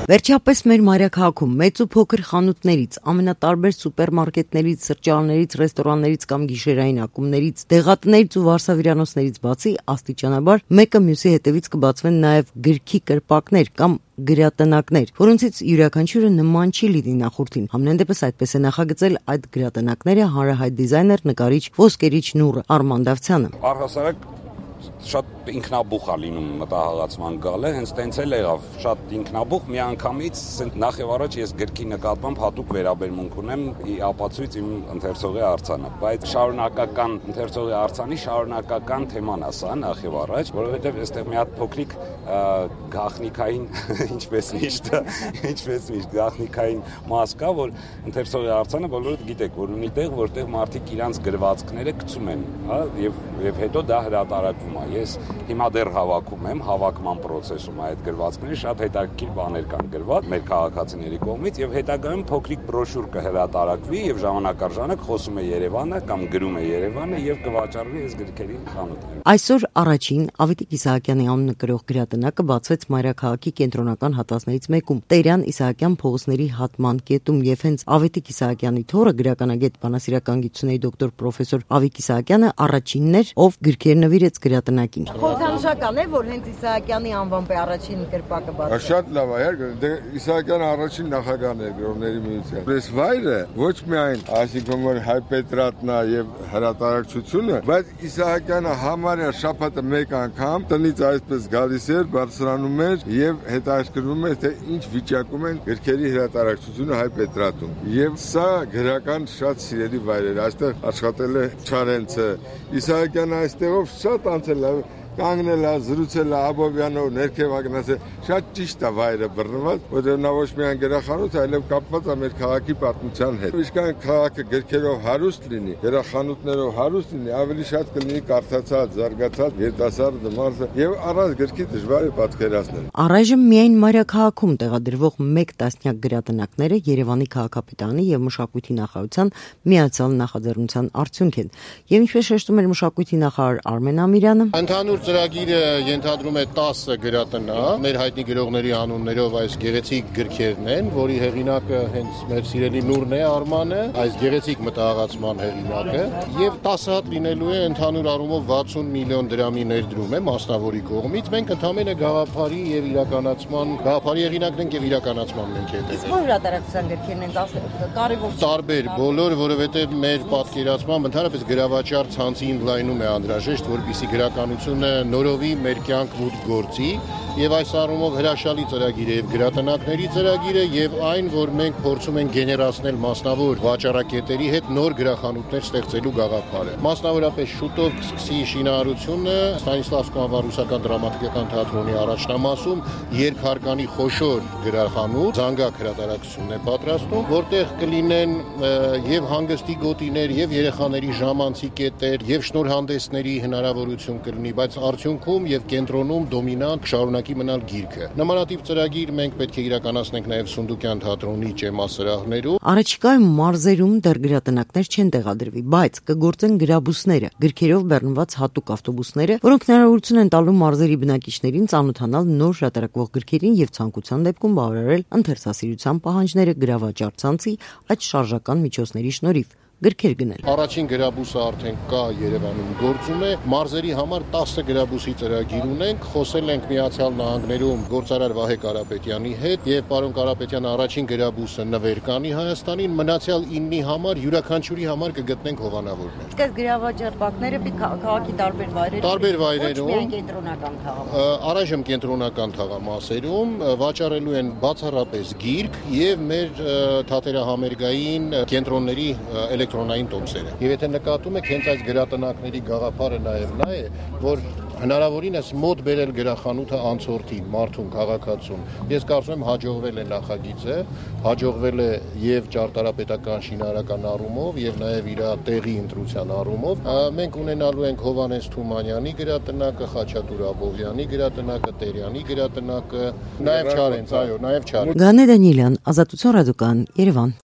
Վերջապես մեր մայրաքաղաքում մեծ ու փոքր խանութներից, ամենատարբեր սուպերմարկետներից, սրճարաններից, ռեստորաններից կամ գիշերային ակումբներից, դեղատներից ու վարսավիրանոցներից բացի աստիճանաբար մեկը մյուսի հետևից կբացվեն նաև գրքի կրպակներ կամ գրատնակներ, որոնցից յուրաքանչյուրը նման չի լինի նախորդին։ Համենայն դեպս այդպես է նախագծել այդ գրատնակները հանրահայտ դիզայներ, նկարիչ, ոսկերիչ Նուր Արմանդավցյանը։ Առհասարակ շատ ինքնաբուխ է լինում մտահղացման գալը, հենց տենց էլ եղավ, շատ ինքնաբուխ, միանգամից նախ եւ առաջ ես գրքի նկատմամբ հատուկ վերաբերմունք ունեմ ապացույց իմ ընթերցողի արձանը, բայց շարունակական ընթերցողի արձանի շարունակական թեման է սա նախ եւ առաջ, որովհետեւ այստեղ մի հատ փոքրիկ գաղտնիքային, ինչպես միշտ գաղտնիքային մաս կա, որ ընթերցողի արձանը բոլորդ գիտեք, որ ունի տեղ, որտեղ մարդիկ իրանց գրվածքները գցում են, հա, եւ հետո դա հրատարակվում է։ Ես հիմա դեռ հավաքում եմ, հավաքման process-ում այդ գրվածքների շատ հետաքրքիր բաներ կան գրված մեր քաղաքացիների կողմից եւ հետագայում փոքրիկ բրոշուր կհրատարակվի եւ ժամանակ առ ժամանակ խոսում է Երևանը կամ գրում է Երևանը եւ կվաճառվի այս գրքերի խանութներում։ Այսօր առաջին Ավետիք Իսահակյանի անունը կրող գրատնակը բացվեց մայրաքաղաքի կենտրոնական հատվածներից մեկում՝ Տերյան Իսահակյան փողոցների հատման կետում եւ հենց Ավետիք Իսահակյանի թոռը գրականագետ բանասիրական գիտությունների դոկտոր պրոֆեսոր Ավիկ Իսահակյանը առաջինն էր, ով գրքեր նվիրեց գրատնակին։ Խորհրդանշական է, որ հենց Իսահակյանի անվամբ է առաջին կրպակը բացվել։ Շատ լավ է, Իսահակյանը առաջին նախագահն է գրողների միության։ Այս վայրը ոչ միայն այսինքն որ հայ պետրատնա եւ հրատարակչությունը, բայց Իսահակյանը համարյա շաբաթը մեկ անգամ տնից այսպես գալիս էր, բարձրանում էր եւ հետաքրքրվում էր, թե ինչ վիճակում են գրքերի հրատարակչությունը հայ պետրատում։ Եվ սա գրական շատ սիրելի վայր էր։ Այստեղ աշխատել է Չարենցը, Իսահակյանը այստեղով շատ անցել է, կանգնել է, զրուցել է Աբովյանով, ներքև ագնացել, շատ ճիշտ է վայրը բռնված, որտեղ նա ոչ միայն գրախանութ, այլև կապված է մեր քաղաքի պատմության հետ։ Ինչքան քաղաքը գրքերով հարուստ լինի, գրախանութներով հարուստ լինի, ավելի շատ կլինի կարդացած, զարգացած երիտասարդ մարզը եւ առանց գրքի դժվար է պատկերացնել։ Առայժմ միայն մայրաքաղաքում տեղադրվող 1 տասնյակ գրատնակները Երևանի քաղաքապետարանի եւ մշակույթի նախարարության միացյալ նախաձեռնության արդյունք են։ Եվ ինչպես շեշտում էր մշակույթի նախարար Արմեն Ամիրյանը, ընդհանուր ծրագիրը ենթադրում է 10 գրատնակ, մեր հայտնի գրողների անուններով այս գեղեցիկ գրքերն են, որի հեղինակը հենց մեր սիրելի Նուրն է Արմանը, այս գեղեցիկ մտահղացման հեղինակը, եւ 10 հատ լինելու է ընդհանուր առումով 60 միլիոն դրամի ներդրում է մասնավորի կողմից։ Մենք ընդհանրապես գաղափարի եւ իրականացման, գաղափարի հեղինակն ենք եւ իրականացման մենք հետեւել։ Իսկ որ հրատարակության գրքերն են կարևոր տարբեր բոլոր, որովհետեւ մեր պատկերացմամբ ընդհանրապես գրավաճառ ցանցի ինլայնում է անհրաժեշտ, որպեսզի գրականությունը նորովի մեր կյանք մուտք գործի եւ այս առումով հրաշալի ծրագիր է եւ գրատնակների ծրագիրը եւ այն, որ մենք փորձում ենք գեներացնել մասնավոր վաճառակետերի հետ նոր գրախանութներ ստեղծելու գաղափարը։ Մասնավորապես շուտով կսկսի շինարարությունը Ստանիսլավսկու անվան ռուսական դրամատիկական թատրոնի առաջնամասում երկհարկանի խոշոր գրախանութ, զանգակ հրատարակությունն է պատրաստում, որտեղ կլինեն եւ հանգստի գոտիներ եւ երեխաների ժամանցի կետեր եւ շնորհանդեսների հնարավորություն կլինի, բայց արդյունքում եւ կենտրոնում դոմինանտ շարունակի մնալ գիրքը։ Նմանատիպ ծրագիր մենք պետք է իրականացնենք նաեւ Սունդուկյան թատրոնի ճեմասրահներում։ Առաջիկայում մարզերում դեռ գրատնակներ չեն տեղադրվի, բայց կգործեն գրաբուսները, գրքերով բեռնված հատուկ ավտոբուսները, որոնք հնարավորություն են տալու մարզերի բնակիչներին ծանոթանալ նոր հրատարակվող գրքերին եւ ցանկության դեպքում բավարարել ընթերցասիրության պահանջները գրավաճառ ցանցի այդ շարժական միջոցների շնորհիվ։ Գրքեր գնել։ Առաջին գրաբուսը արդեն կա Երևանում գործում է։ Մարզերի համար 10 գրաբուսի ծրագիր ունենք։ Խոսել ենք Միացյալ Նահանգներում գործարար Վահե Կարապետյանի հետ եւ պարոն Կարապետյանը առաջին գրաբուսը նվեր կանի Հայաստանին, մնացյալ 9-ի համար յուրաքանչյուրի համար կգտնենք հովանավորներ։ Իսկ գրավաճառ բակները քաղաքի տարբեր վայրերում, միայն կենտրոնական թաղամասերում, առայժմ կենտրոնական թաղամասերում վաճառելու են բացառապես գիրք եւ մեր թատերահամերգային կենտրոնների էլեկտրոնային տոմսերը։ Եվ եթե նկատում եք, հենց այս գրատնակների գաղափարը նաև նա է, որ հնարավորինս մոտ բերել գրախանութը անցորդին, մարդուն, քաղաքացուն։ Ես կարծում եմ հաջողվել է նախագիծը, հաջողվել է եւ ճարտարապետական շինարարական առումով եւ նաեւ իր տեղի ընտրության առումով։ Մենք ունենալու ենք Հովհաննես Թումանյանի գրատնակը, Խաչատուր Աբովյանի գրատնակը, Տերյանի գրատնակը, նաեւ Չարենց, այո, նաեւ Չարենց։ Գանե Դանիելյան, Ազատություն ռադիոկայան, Երևան։